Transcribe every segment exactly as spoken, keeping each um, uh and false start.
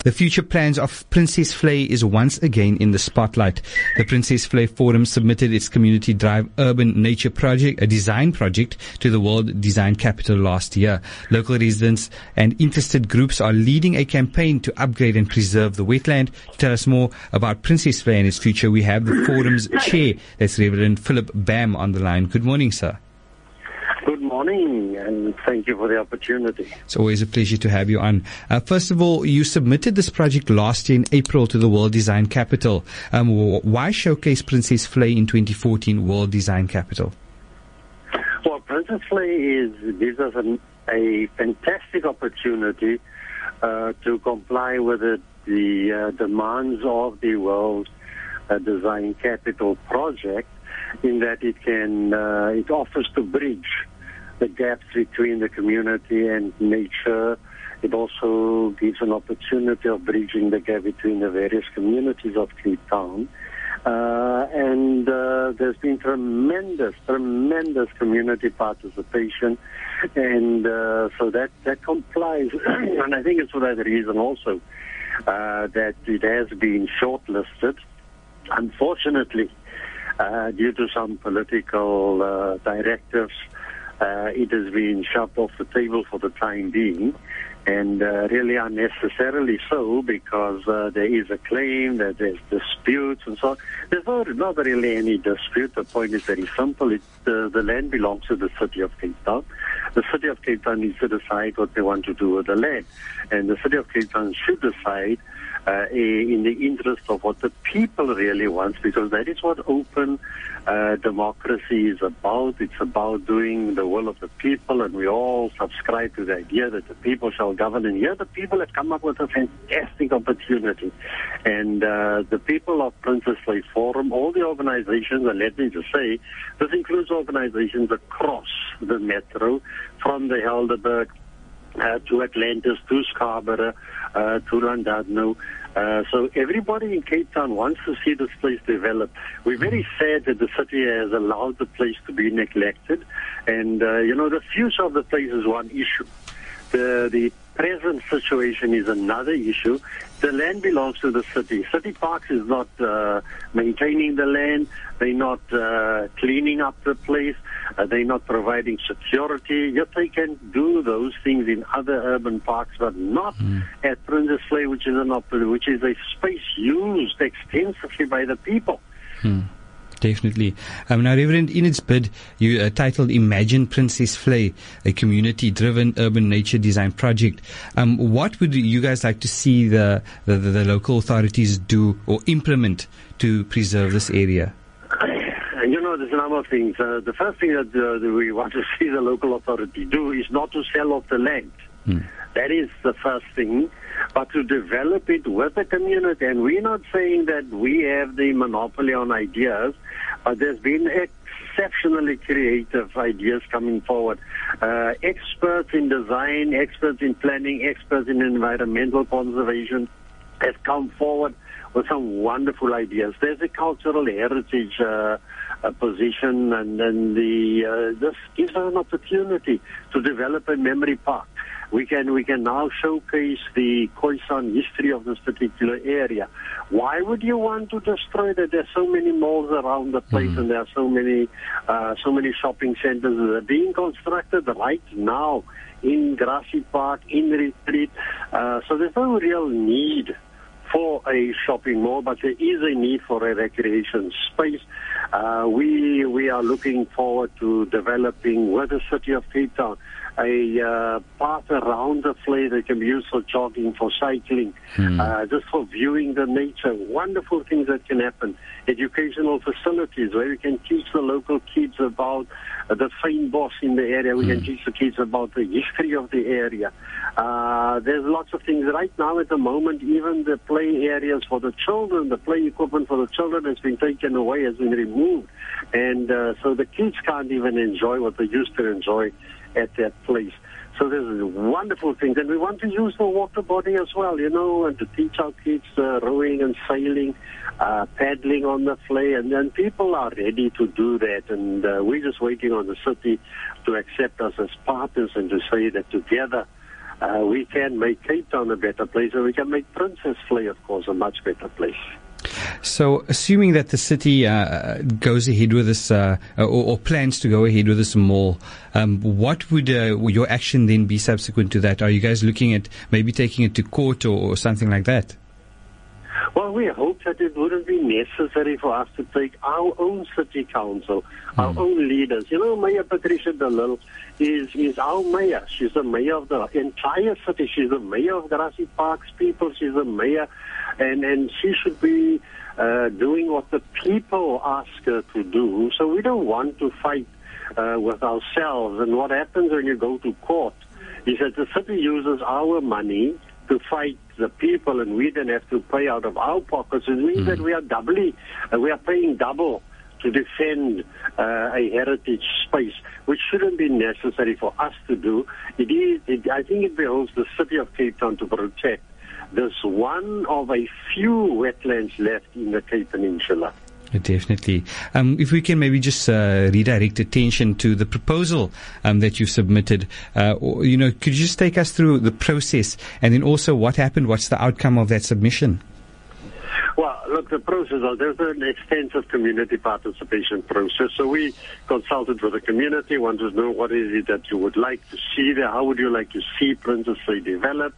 The future plans of Princess Flay is once again in the spotlight. The Princess Flay Forum submitted its Community Drive Urban Nature Project, a design project, to the World Design Capital last year. Local residents and interested groups are leading a campaign to upgrade and preserve the wetland. To tell us more about Princess Flay and its future, we have the forum's chair, that's Reverend Philip Bam, on the line. Good morning, sir. Good morning, and thank you for the opportunity. It's always a pleasure to have you on. Uh, first of all, you submitted this project last year in April to the World Design Capital. Um, why showcase Princess Flay in twenty fourteen World Design Capital? Well, Princess Flay is, gives us an, a fantastic opportunity uh, to comply with the, the uh, demands of the World uh, Design Capital project, in that it can uh, it offers to bridge the gaps between the community and nature. It also gives an opportunity of bridging the gap between the various communities of Cape Town. Uh, and uh, there's been tremendous, tremendous community participation. And uh, so that, that complies. And I think it's for that reason also uh, that it has been shortlisted. Unfortunately, uh, due to some political uh, directives, Uh, it has been shoved off the table for the time being, and uh, really unnecessarily so, because uh, there is a claim that there's disputes and so on. There's not, not really any dispute. The point is very simple. It, uh, the land belongs to the city of Cape Town. The city of Cape Town needs to decide what they want to do with the land, and the city of Cape Town should decide uh, in the interest of what the people really want, because that is what open uh, democracy is about. It's about doing the will of the people, and we all subscribe to the idea that the people shall govern. And here the people have come up with a fantastic opportunity. And uh, the people of Princess Flay Forum, all the organizations, and let me just say, this includes organizations across the metro, from the Helderberg uh, to Atlantis, to Scarborough, uh, to Llandudno. Uh, so everybody in Cape Town wants to see this place develop. We're very sad that the city has allowed the place to be neglected. And, uh, you know, the future of the place is one issue. The, the present situation is another issue. The land belongs to the city. City Parks is not uh, maintaining the land. They're not uh, cleaning up the place. Uh, they're not providing security. Yet they can do those things in other urban parks, but not mm. at Princess Flay, which is an op- which is a space used extensively by the people. Mm. Definitely. Um, now, Reverend, in its bid, you uh, titled Imagine Princess Flay, a community-driven urban nature design project. Um, what would you guys like to see the, the, the local authorities do or implement to preserve this area? You know, there's a number of things. Uh, the first thing that, uh, that we want to see the local authority do is not to sell off the land. Hmm. That is the first thing, but to develop it with the community. And we're not saying that we have the monopoly on ideas, but there's been exceptionally creative ideas coming forward. Uh, experts in design, experts in planning, experts in environmental conservation have come forward with some wonderful ideas. There's a cultural heritage uh, a position, and then the uh, this gives us an opportunity to develop a memory park. We can we can now showcase the Khoisan history of this particular area. Why would you want to destroy that? There's so many malls around the place, mm. and there are so many uh, so many shopping centers that are being constructed right now in Grassy Park, in Retreat. Uh, so there's no real need for a shopping mall, but there is a need for a recreation space. Uh, we we are looking forward to developing with the city of Cape Town a uh, path around the Flay that can be used for jogging, for cycling, hmm. uh, just for viewing the nature. Wonderful things that can happen. Educational facilities where we can teach the local kids about uh, the fynbos in the area. We hmm. can teach the kids about the history of the area. Uh, there's lots of things. Right now at the moment, even the play areas for the children, the play equipment for the children has been taken away, has been removed. And uh, so the kids can't even enjoy what they used to enjoy at that place. So there's wonderful things. And we want to use the water body as well, you know, and to teach our kids uh, rowing and sailing, uh, paddling on the Flay. And then people are ready to do that. And uh, we're just waiting on the city to accept us as partners and to say that together uh, we can make Cape Town a better place, and we can make Princess Flay, of course, a much better place. So, assuming that the city uh, goes ahead with this, uh, or, or plans to go ahead with this mall, um, what would uh, your action then be subsequent to that? Are you guys looking at maybe taking it to court or, or something like that? Well, we hope that it wouldn't be necessary for us to take our own city council, mm. our own leaders. You know, Mayor Patricia de Lille is, is our mayor. She's the mayor of the entire city. She's the mayor of Grassy Park's people. She's the mayor, and, and she should be uh, doing what the people ask her to do. So we don't want to fight uh, with ourselves. And what happens when you go to court is that the city uses our money to fight the people, and we then have to pay out of our pockets. It means mm. that we are doubly, uh, we are paying double to defend uh, a heritage space, which shouldn't be necessary for us to do. It is, it, I think it behoves the city of Cape Town to protect this one of a few wetlands left in the Cape Peninsula. Definitely. Um, if we can maybe just uh, redirect attention to the proposal um, that you submitted, uh, or, you know, could you just take us through the process, and then also what happened? What's the outcome of that submission? Well, look, the process, there's an extensive community participation process. So we consulted with the community, wanted to know what is it that you would like to see there, how would you like to see Princess Flay developed.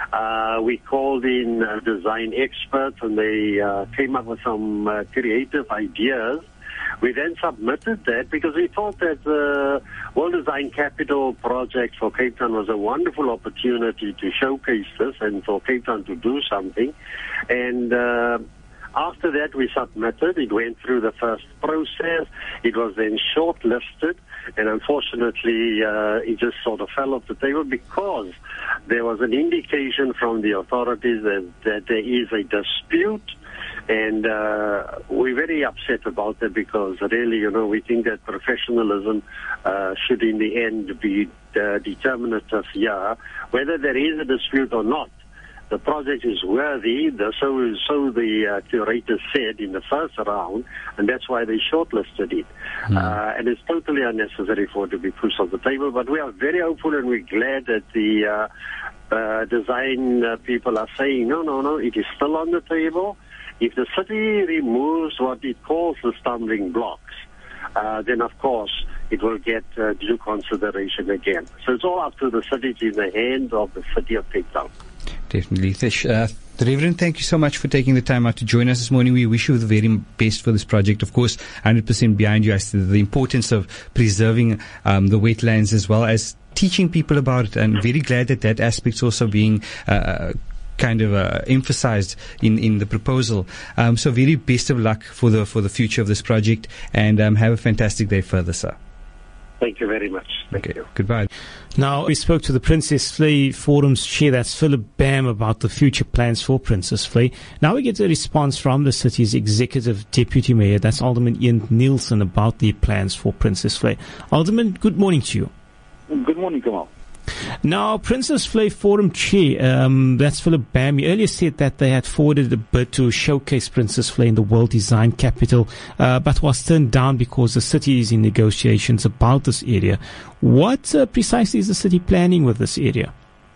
Uh, we called in uh, design experts, and they uh, came up with some uh, creative ideas. We then submitted that because we thought that the World Design Capital project for Cape Town was a wonderful opportunity to showcase this and for Cape Town to do something. And uh, after that, we submitted. It went through the first process. It was then shortlisted. And unfortunately, uh, it just sort of fell off the table because there was an indication from the authorities that, that there is a dispute. And uh, we're very upset about that because really, you know, we think that professionalism uh, should in the end be uh, determinative here. Whether there is a dispute or not, the project is worthy, the, so so the uh, curators said in the first round, and that's why they shortlisted it. Mm. Uh, and it's totally unnecessary for it to be pushed on the table, but we are very hopeful and we're glad that the uh, uh, design uh, people are saying, no, no, no, it is still on the table. If the city removes what it calls the stumbling blocks, uh, then of course it will get uh, due consideration again. So it's all up to the city, it's in the hands of the city of Cape Town. Definitely. Uh, the Reverend, thank you so much for taking the time out to join us this morning. We wish you the very best for this project. Of course, one hundred percent behind you as to the importance of preserving um, the wetlands as well as teaching people about it. And very glad that that aspect's also being uh, kind of uh, emphasized in, in the proposal. Um, so very best of luck for the for the future of this project, and um, have a fantastic day further, sir. Thank you very much. Thank okay. you. Goodbye. Now, we spoke to the Princess Flay Forum's chair, that's Philip Bam, about the future plans for Princess Flay. Now we get a response from the city's executive deputy mayor, that's Alderman Ian Nielsen, about the plans for Princess Flay. Alderman, good morning to you. Good morning, Kamal. Now, Princess Flay Forum Chair, um, that's Philip Bam, he earlier said that they had forwarded a bid to showcase Princess Flay in the World Design Capital, uh, but was turned down because the city is in negotiations about this area. What uh, precisely is the city planning with this area?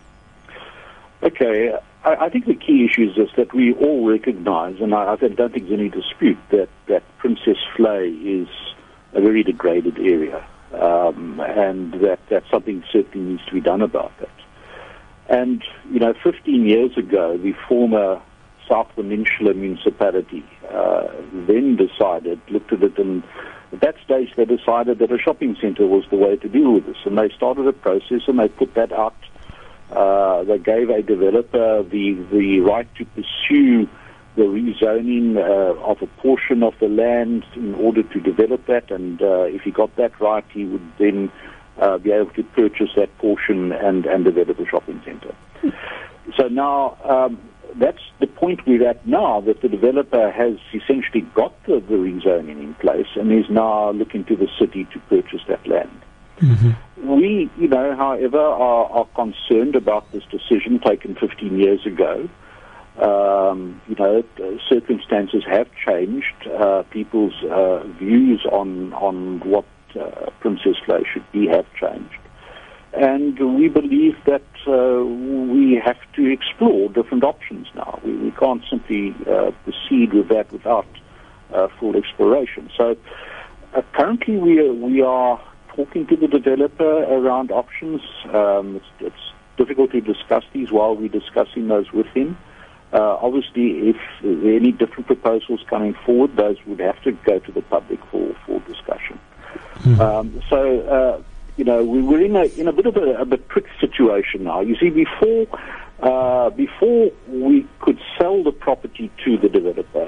Okay, I, I think the key issue is that we all recognize, and I, I don't think there's any dispute, that, that Princess Flay is a very degraded area. Um, and that, that something certainly needs to be done about that. And, you know, fifteen years ago, the former South Peninsula municipality uh, then decided, looked at it, and at that stage they decided that a shopping centre was the way to deal with this. And they started a process and they put that out. Uh, they gave a developer the, the right to pursue the rezoning uh, of a portion of the land in order to develop that, and uh, if he got that right, he would then uh, be able to purchase that portion and, and develop a shopping centre. So now, um, that's the point we're at now, that the developer has essentially got the, the rezoning in place and is now looking to the city to purchase that land. Mm-hmm. We, you know, however, are, are concerned about this decision taken fifteen years ago. Um, you know, circumstances have changed. Uh, people's uh, views on on what uh, Princess Flay should be have changed, and we believe that uh, we have to explore different options now. We, we can't simply uh, proceed with that without uh, full exploration. So uh, currently we are, we are talking to the developer around options. Um, it's, it's difficult to discuss these while we're discussing those with him. Uh, obviously, if there are any different proposals coming forward, those would have to go to the public for, for discussion. Mm-hmm. Um, so, uh, you know, we, we're in a in a bit of a, a bit tricky situation now. You see, before uh, before we could sell the property to the developer,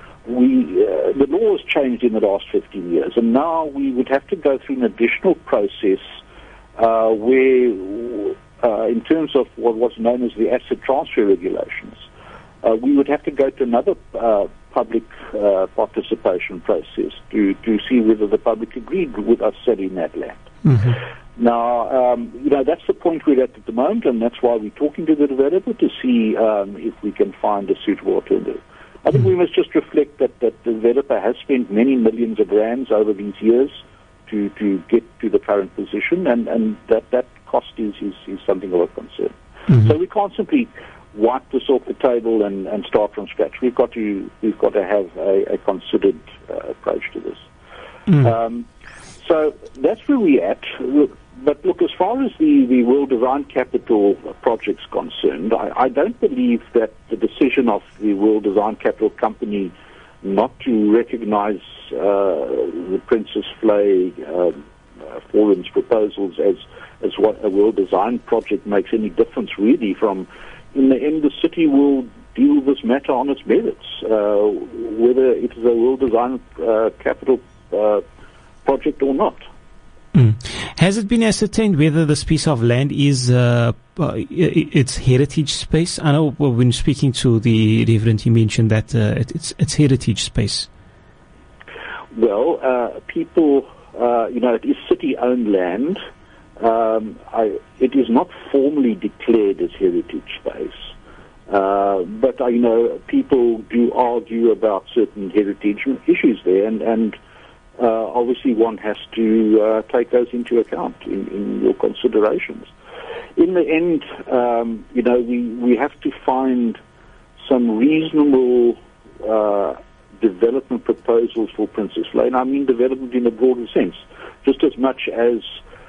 we uh, the law has changed in the last fifteen years, and now we would have to go through an additional process uh, where, uh, in terms of what was known as the asset transfer regulations, uh, we would have to go to another uh, public uh, participation process to, to see whether the public agreed with us selling that land. Mm-hmm. Now, um, you know, that's the point we're at at the moment, and that's why we're talking to the developer to see um, if we can find a suitable alternative. I think mm-hmm. we must just reflect that, that the developer has spent many millions of rands over these years to, to get to the current position, and, and that, that cost is, is, is something of a concern. Mm-hmm. So we can't simply wipe this off the table and, and start from scratch. We've got to we've got to have a, a considered uh, approach to this. Mm. Um, so that's where we're at. But look, as far as the, the World Design Capital project's concerned, I, I don't believe that the decision of the World Design Capital Company not to recognize uh, the Princess Flay uh, uh, Forum's proposals as as what a World Design project makes any difference really. From in the end, the city will deal with this matter on its merits, uh, whether it is a World Design uh, Capital uh, project or not. Mm. Has it been ascertained whether this piece of land is uh, uh, it's heritage space? I know when speaking to the Reverend, he mentioned that uh, it's it's heritage space. Well, uh, people, uh, you know, it is city-owned land. Um, I, it is not formally declared as heritage space, uh, but uh, you know, people do argue about certain heritage issues there, and and. Uh, obviously, one has to uh, take those into account in, in your considerations. In the end, um, you know, we, we have to find some reasonable uh, development proposals for Princess Flay. And I mean development in a broader sense, just as much as,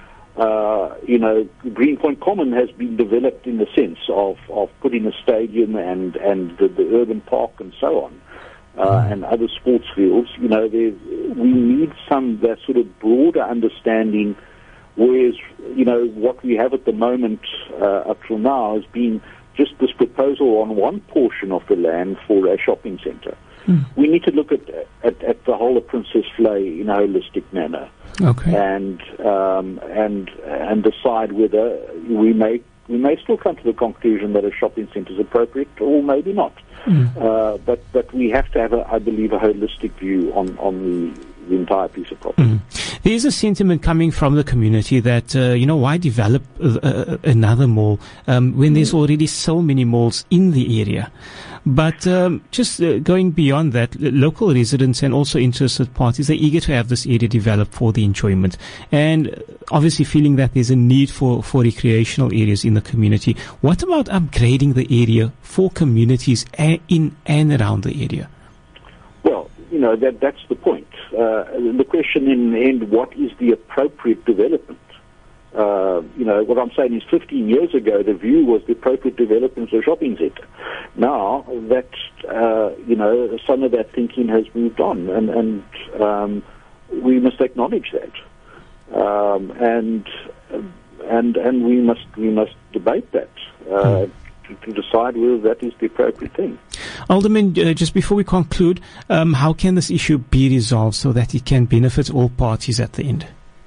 uh, you know, Greenpoint Common has been developed in the sense of, of putting a stadium and, and the, the urban park and so on. Uh, and other sports fields, you know, we need some that sort of broader understanding, whereas, you know, what we have at the moment uh, up till now has been just this proposal on one portion of the land for a shopping centre. Mm. We need to look at, at at the whole of Princess Flay in a holistic manner, okay, and um, and and decide whether we may we may still come to the conclusion that a shopping centre is appropriate, or maybe not. Mm. Uh, but but we have to have, a, I believe, a holistic view on on the, the entire piece of property. Mm. There is a sentiment coming from the community that uh, you know, why develop uh, another mall um, when there's already so many malls in the area. But um, just uh, going beyond that, local residents and also interested parties are eager to have this area developed for the enjoyment, and obviously feeling that there's a need for, for recreational areas in the community. What about upgrading the area for communities a- in and around the area? Well, you know, that that's the point. Uh, the question in the end, what is the appropriate development? Uh, you know, what I'm saying is fifteen years ago, the view was the appropriate development of a shopping centre. Now that, uh, you know, some of that thinking has moved on, and, and um, we must acknowledge that. Um, and and and we must we must debate that uh, to, to decide whether that is the appropriate thing. Alderman, uh, just before we conclude, um, how can this issue be resolved so that it can benefit all parties at the end?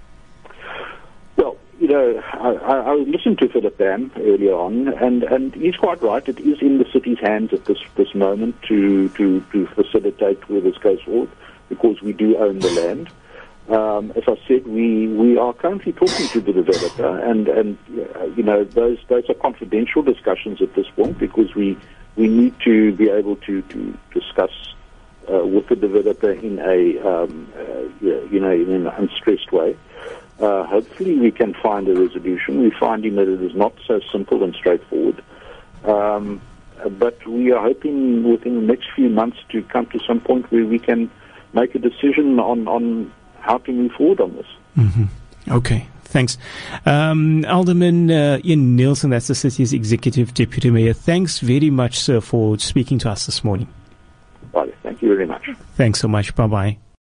You know, I, I listened to Philip Bam earlier on, and, and he's quite right. It is in the city's hands at this this moment to, to, to facilitate where this goes forward, because we do own the land. Um, as I said, we, we are currently talking to the developer, and, and uh, you know, those those are confidential discussions at this point, because we we need to be able to, to discuss uh, with the developer in a um, uh, you know, in an unstressed way. Uh, hopefully we can find a resolution. We're finding that it is not so simple and straightforward. Um, but we are hoping within the next few months to come to some point where we can make a decision on, on how to move forward on this. Mm-hmm. Okay, thanks. Um, Alderman uh, Ian Nielsen, that's the city's Executive Deputy Mayor. Thanks very much, sir, for speaking to us this morning. Right, thank you very much. Thanks so much. Bye-bye.